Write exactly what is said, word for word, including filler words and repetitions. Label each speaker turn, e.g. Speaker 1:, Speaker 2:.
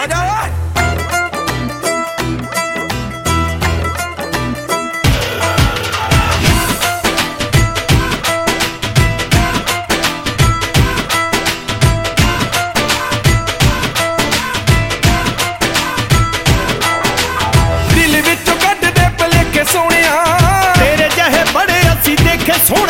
Speaker 1: दिल विचों कढ दे भलेखे सोहणिया, तेरे जहे बड़े असीं देखे।